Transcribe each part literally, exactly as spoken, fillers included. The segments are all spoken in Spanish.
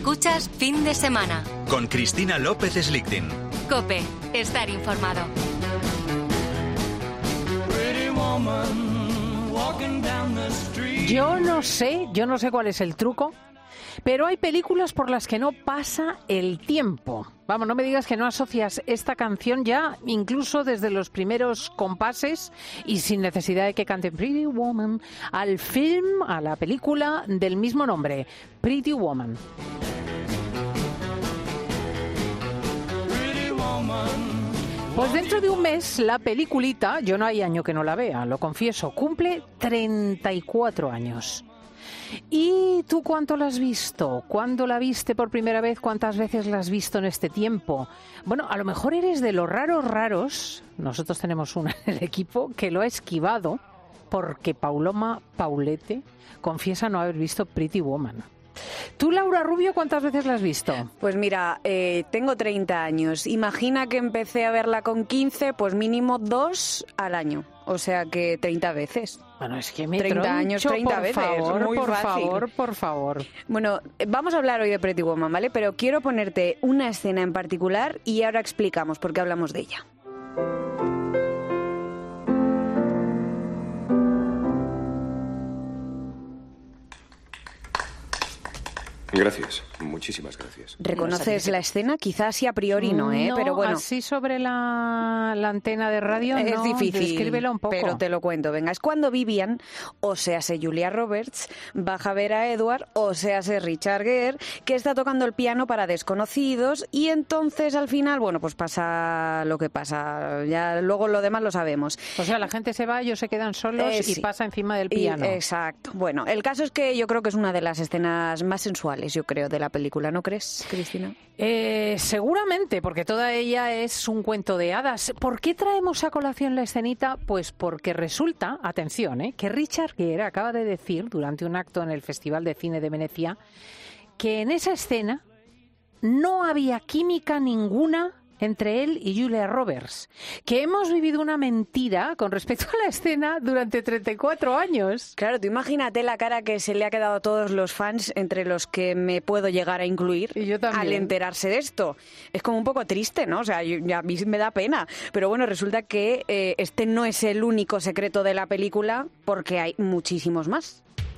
Escuchas Fin de Semana. Con Cristina López Slichting. COPE. Estar informado. Yo no sé, yo no sé cuál es el truco, pero hay películas por las que no pasa el tiempo. Vamos, no me digas que no asocias esta canción ya, incluso desde los primeros compases y sin necesidad de que cante Pretty Woman, al film, a la película del mismo nombre, Pretty Woman. Pues dentro de un mes la peliculita, yo no hay año que no la vea, lo confieso, cumple treinta y cuatro años. ¿Y tú cuánto la has visto? ¿Cuándo la viste por primera vez? ¿Cuántas veces la has visto en este tiempo? Bueno, a lo mejor eres de los raros raros, nosotros tenemos una en el equipo, que lo ha esquivado porque Paloma Paulete confiesa no haber visto Pretty Woman. ¿Tú, Laura Rubio, cuántas veces la has visto? Pues mira, eh, tengo treinta años. Imagina que empecé a verla con quince, pues mínimo dos al año. O sea que treinta veces. Bueno, es que me treinta años, treinta por veces. Favor, Muy por fácil. favor, por favor. Bueno, vamos a hablar hoy de Pretty Woman, ¿vale? Pero quiero ponerte una escena en particular y ahora explicamos por qué hablamos de ella. Gracias, muchísimas gracias. ¿Reconoces la escena? Quizás sí a priori no, ¿eh? No, pero bueno. así sobre la, la antena de radio es no, difícil, descríbelo un poco. Pero te lo cuento, venga. Es cuando Vivian, o sea, se Julia Roberts, baja a ver a Edward, o sea, se Richard Gere, que está tocando el piano para desconocidos, y entonces al final, bueno, pues pasa lo que pasa. Ya luego lo demás lo sabemos. O sea, la gente se va, ellos se quedan solos Eh, y sí. pasa encima del piano. Y, exacto. Bueno, el caso es que yo creo que es una de las escenas más sensuales, yo creo, de la película, ¿no crees, Cristina? Eh, seguramente, porque toda ella es un cuento de hadas. ¿Por qué traemos a colación la escenita? Pues porque resulta, atención, ¿eh? que Richard Gere acaba de decir durante un acto en el Festival de Cine de Venecia que en esa escena no había química ninguna entre él y Julia Roberts, que hemos vivido una mentira con respecto a la escena durante treinta y cuatro años. Claro, tú imagínate la cara que se le ha quedado a todos los fans, entre los que me puedo llegar a incluir, Y yo también. al enterarse de esto. Es como un poco triste, ¿no? O sea, yo, ya, a mí me da pena. Pero bueno, resulta que eh, este no es el único secreto de la película, porque hay muchísimos más.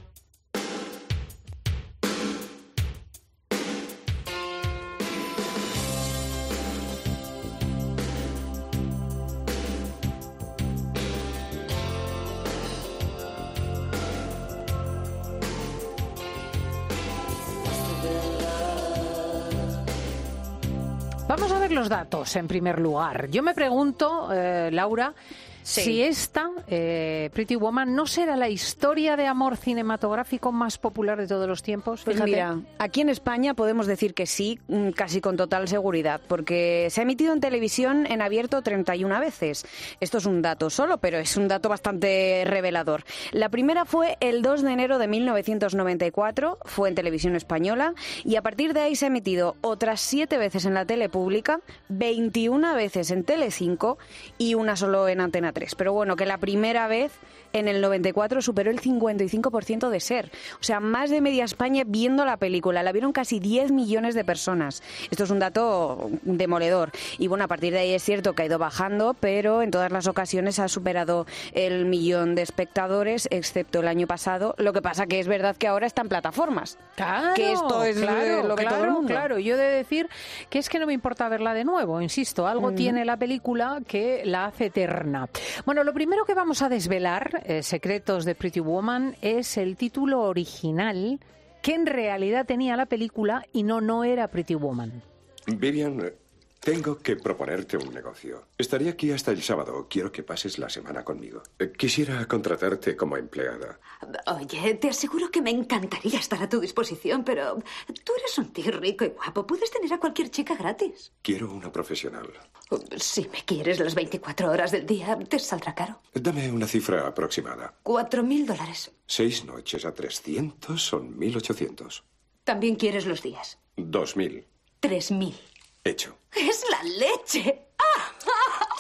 Vamos a ver los datos en primer lugar. Yo me pregunto, eh, Laura, Sí. si esta, eh, Pretty Woman, no será la historia de amor cinematográfico más popular de todos los tiempos. Pues Fíjate. mira, aquí en España podemos decir que sí, mm, casi con total seguridad, porque se ha emitido en televisión en abierto treinta y una veces. Esto es un dato solo, pero es un dato bastante revelador. La primera fue el dos de enero de mil novecientos noventa y cuatro, fue en televisión española, y a partir de ahí se ha emitido otras siete veces en la tele pública, veintiuna veces en Telecinco y una solo en Antena tres. Pero bueno, que la primera vez en el noventa y cuatro superó el cincuenta y cinco por ciento de ser. O sea, más de media España viendo la película. La vieron casi diez millones de personas. Esto es un dato demoledor. Y bueno, a partir de ahí es cierto que ha ido bajando, pero en todas las ocasiones ha superado el millón de espectadores, excepto el año pasado. Lo que pasa que es verdad que ahora está en plataformas. Claro, que esto es claro, lo que claro, todo el mundo. Claro, yo he de decir que es que no me importa verla de nuevo, insisto, algo Mm. tiene la película que la hace eterna. Bueno, lo primero que vamos a desvelar, eh, secretos de Pretty Woman, es el título original que en realidad tenía la película y no, no era Pretty Woman. Vivian, eh, tengo que proponerte un negocio. Estaré aquí hasta el sábado. Quiero que pases la semana conmigo. Eh, Quisiera contratarte como empleada. Oye, te aseguro que me encantaría estar a tu disposición, pero tú eres un tío rico y guapo. Puedes tener a cualquier chica gratis. Quiero una profesional. Si me quieres las veinticuatro horas del día, te saldrá caro. Dame una cifra aproximada. Cuatro mil dólares. Seis noches a trescientos son mil ochocientos. También quieres los días. Dos mil. Tres mil. Hecho. ¡Es la leche!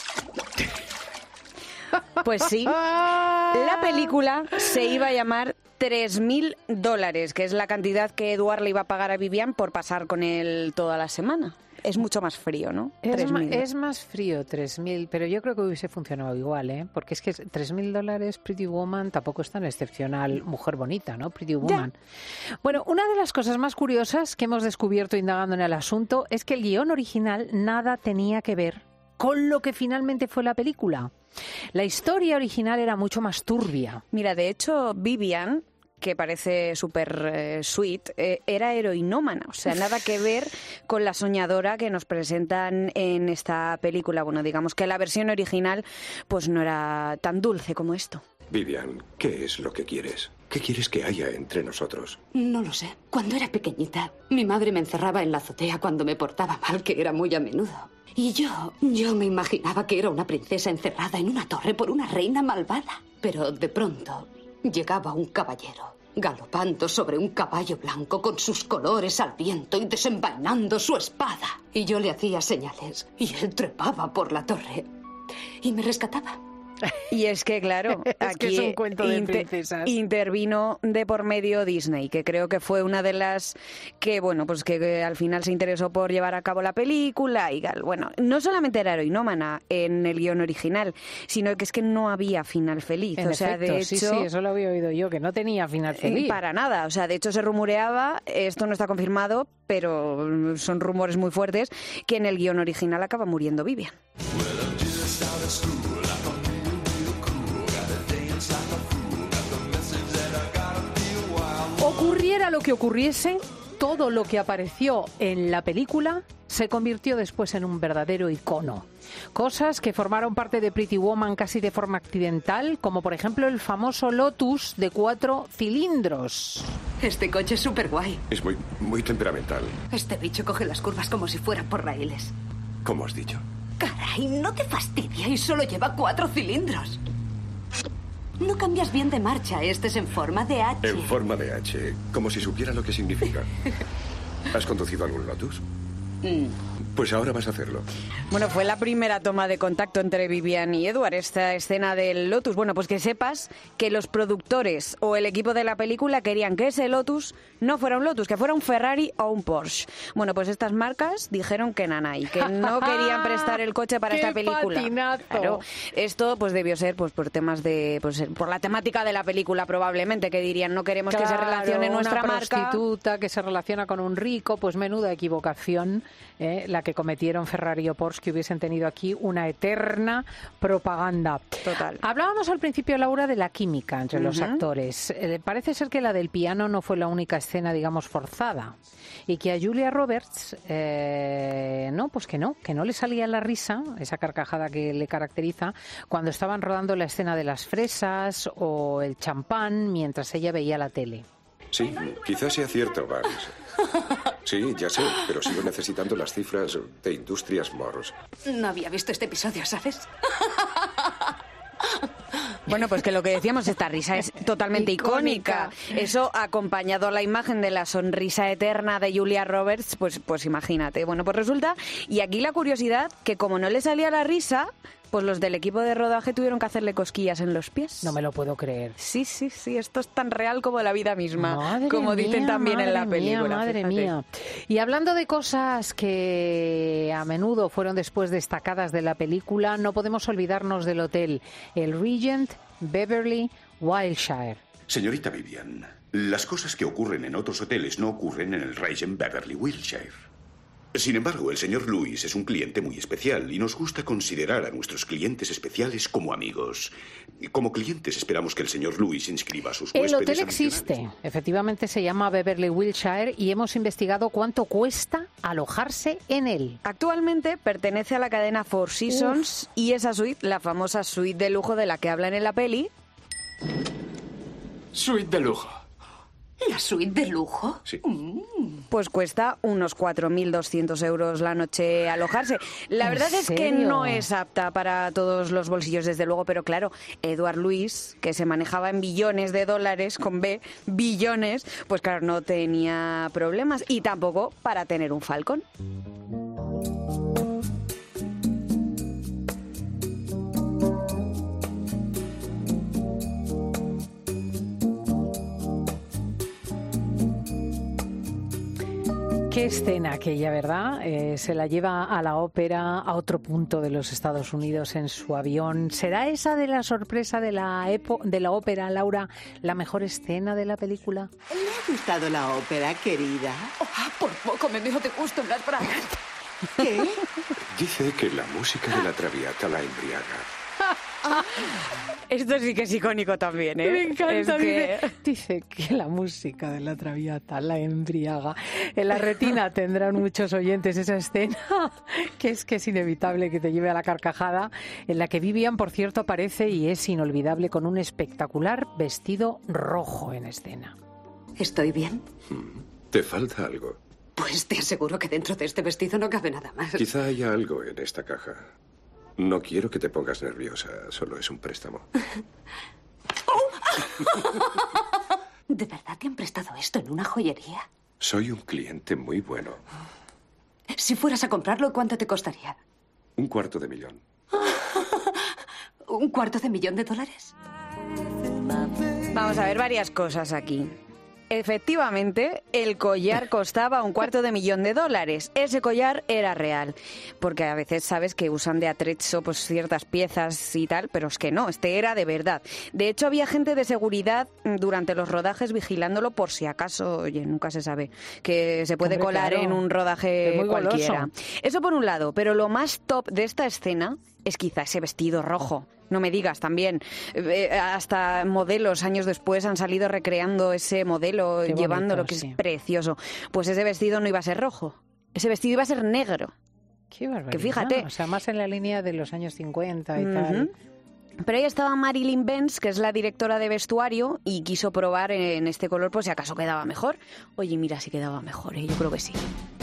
Pues sí, la película se iba a llamar tres mil dólares, que es la cantidad que Edward le iba a pagar a Vivian por pasar con él toda la semana. Es mucho más frío, ¿no? Es, ma es más frío, tres mil, pero yo creo que hubiese funcionado igual, ¿eh? Porque es que tres mil dólares Pretty Woman tampoco es tan excepcional. Mujer bonita, ¿no? Pretty Woman. Ya. Bueno, una de las cosas más curiosas que hemos descubierto indagando en el asunto es que el guión original nada tenía que ver con lo que finalmente fue la película. La historia original era mucho más turbia. Mira, de hecho, Vivian, que parece súper eh, sweet, eh, era heroinómana. O sea, nada que ver con la soñadora que nos presentan en esta película. Bueno, digamos que la versión original pues no era tan dulce como esto. Vivian, ¿qué es lo que quieres? ¿Qué quieres que haya entre nosotros? No lo sé. Cuando era pequeñita, mi madre me encerraba en la azotea cuando me portaba mal, que era muy a menudo. Y yo, yo me imaginaba que era una princesa encerrada en una torre por una reina malvada. Pero de pronto llegaba un caballero, galopando sobre un caballo blanco con sus colores al viento y desenvainando su espada. Y yo le hacía señales y él trepaba por la torre y me rescataba. Y es que, claro, es aquí que es un cuento de inter princesas. intervino de por medio Disney, que creo que fue una de las que, bueno, pues que, que al final se interesó por llevar a cabo la película y, bueno, no solamente era heroinómana en el guión original, sino que es que no había final feliz. En o sea, efecto, de hecho, sí, sí, eso lo había oído yo, que no tenía final feliz. Para nada, o sea, de hecho se rumoreaba, esto no está confirmado, pero son rumores muy fuertes, que en el guión original acaba muriendo Vivian. Ocurriera lo que ocurriese, todo lo que apareció en la película se convirtió después en un verdadero icono. Cosas que formaron parte de Pretty Woman casi de forma accidental, como por ejemplo el famoso Lotus de cuatro cilindros. Este coche es súper guay. Es muy, muy temperamental. Este bicho coge las curvas como si fueran por raíles. ¿Cómo has dicho? Caray, no te fastidia y solo lleva cuatro cilindros. No cambias bien de marcha, este es en forma de H. En forma de H, como si supiera lo que significa. ¿Has conducido algún Lotus? Mm. Pues ahora vas a hacerlo. Bueno, fue la primera toma de contacto entre Vivian y Edward, esta escena del Lotus. Bueno, pues que sepas que los productores o el equipo de la película querían que ese Lotus no fuera un Lotus, que fuera un Ferrari o un Porsche. Bueno, pues estas marcas dijeron que nanay, que no querían prestar el coche para esta película. ¡Qué Claro, esto pues debió ser pues por temas de pues por la temática de la película probablemente, que dirían no queremos claro, que se relacione nuestra una marca. prostituta que se relaciona con un rico, pues menuda equivocación, eh, la que cometieron Ferrari o Porsche, que hubiesen tenido aquí una eterna propaganda. Total. Hablábamos al principio, Laura, de la química entre los Uh-huh. actores. Eh, parece ser que la del piano no fue la única escena, digamos, forzada. Y que a Julia Roberts, eh, no, pues que no, que no le salía la risa, esa carcajada que le caracteriza, cuando estaban rodando la escena de las fresas o el champán mientras ella veía la tele. Sí, quizás sea cierto, Barnes. Sí, ya sé, pero sigo necesitando las cifras de Industrias Mors. No había visto este episodio, ¿sabes? Bueno, pues que lo que decíamos, esta risa es totalmente icónica. Icónica. Eso acompañado a la imagen de la sonrisa eterna de Julia Roberts, pues, pues imagínate. Bueno, pues resulta, y aquí la curiosidad, que como no le salía la risa, pues los del equipo de rodaje tuvieron que hacerle cosquillas en los pies. No me lo puedo creer. Sí, sí, sí, esto es tan real como la vida misma, Madre como dicen mía, también en la madre mía, película. madre fíjate. mía. Y hablando de cosas que a menudo fueron después destacadas de la película, no podemos olvidarnos del hotel, el Regent Beverly Wilshire. Señorita Vivian, las cosas que ocurren en otros hoteles no ocurren en el Regent Beverly Wilshire. Sin embargo, el señor Lewis es un cliente muy especial y nos gusta considerar a nuestros clientes especiales como amigos. Como clientes esperamos que el señor Lewis inscriba a sus El huéspedes hotel adicionales. existe, efectivamente se llama Beverly Wilshire y hemos investigado cuánto cuesta alojarse en él. Actualmente pertenece a la cadena Four Seasons Uf. y esa suite, la famosa suite de lujo de la que hablan en la peli. Suite de lujo. ¿La suite de lujo? Sí. Mm. Pues cuesta unos cuatro mil doscientos euros la noche alojarse. La ¿En verdad es que serio? no es apta para todos los bolsillos, desde luego, pero claro, Edward Lewis, que se manejaba en billones de dólares, con B, billones, pues claro, no tenía problemas. Y tampoco para tener un Falcon. Qué escena aquella, ¿verdad? Eh, se la lleva a la ópera, a otro punto de los Estados Unidos en su avión. ¿Será esa de la sorpresa de la, epo de la ópera, Laura, la mejor escena de la película? ¿Le ha gustado la ópera, querida? Oh, por poco me veo de gusto en las bragas. ¿Qué? Dice que la música de la Traviata la embriaga. Esto sí que es icónico también, ¿eh? Me encanta. Es que... dice, dice que la música de la Traviata la embriaga. En la retina tendrán muchos oyentes esa escena, que es que es inevitable que te lleve a la carcajada, en la que Vivian, por cierto, aparece y es inolvidable con un espectacular vestido rojo en escena. ¿Estoy bien? ¿Te falta algo? Pues te aseguro que dentro de este vestido no cabe nada más. Quizá haya algo en esta caja. No quiero que te pongas nerviosa, solo es un préstamo. ¿De verdad te han prestado esto en una joyería? Soy un cliente muy bueno. Si fueras a comprarlo, ¿cuánto te costaría? Un cuarto de millón. ¿Un cuarto de millón de dólares? Vamos a ver varias cosas aquí. Efectivamente, el collar costaba un cuarto de millón de dólares. Ese collar era real, porque a veces sabes que usan de atrecho pues ciertas piezas y tal, pero es que no, este era de verdad. De hecho, había gente de seguridad durante los rodajes vigilándolo por si acaso, oye, nunca se sabe, que se puede Hombre, colar claro. en un rodaje Es muy cualquiera. goloso. Eso por un lado, pero lo más top de esta escena es quizá ese vestido rojo. No me digas, también. Eh, hasta modelos años después han salido recreando ese modelo, Qué llevándolo, bonito, que sí. es precioso. Pues ese vestido no iba a ser rojo. Ese vestido iba a ser negro. Qué barbaridad. Que fíjate. O sea, más en la línea de los años cincuenta y Ujú. tal. Pero ahí estaba Marilyn Benz, que es la directora de vestuario, y quiso probar en este color, pues si acaso quedaba mejor. Oye, mira, si quedaba mejor, ¿eh? Yo creo que sí.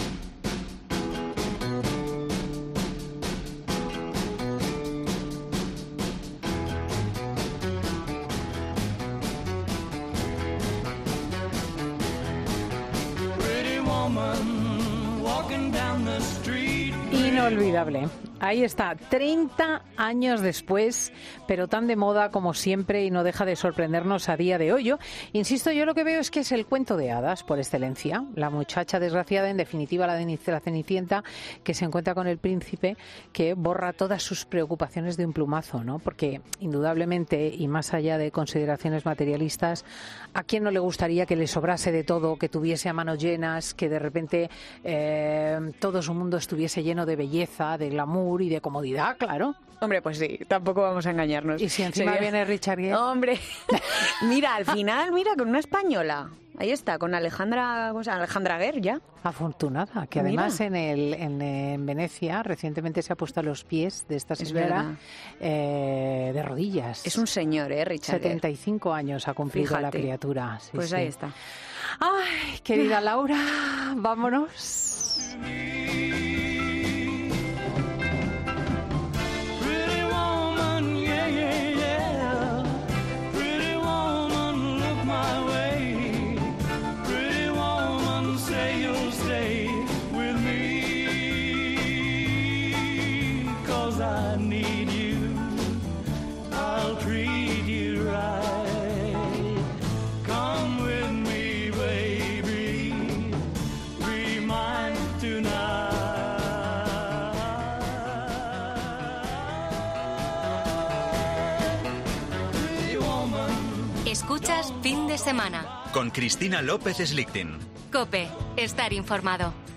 Inolvidable. Ahí está, treinta años después, pero tan de moda como siempre y no deja de sorprendernos a día de hoy. Yo, insisto, yo lo que veo es que es el cuento de hadas por excelencia. La muchacha desgraciada, en definitiva la de la Cenicienta, que se encuentra con el príncipe que borra todas sus preocupaciones de un plumazo, ¿no? Porque indudablemente, y más allá de consideraciones materialistas, ¿a quién no le gustaría que le sobrase de todo, que tuviese a manos llenas, que de repente eh, todo su mundo estuviese lleno de belleza, de glamour y de comodidad, claro? Hombre, pues sí, tampoco vamos a engañarnos. Y si encima Sería- viene Richard Gere. Hombre, mira, al final, mira, con una española. Ahí está, con Alejandra, ¿cómo se llama? Alejandra Guer, ya. Afortunada, que Mira. además en, el, en, en Venecia recientemente se ha puesto a los pies de esta Es señora verdad. eh, de rodillas. Es un señor, ¿eh, Richard Gere? setenta y cinco años ha cumplido la Fíjate. criatura. Sí, Pues sí. ahí está. Ay, querida Laura, vámonos. Escuchas Fin de Semana. Con Cristina López Slichting. COPE. Estar informado.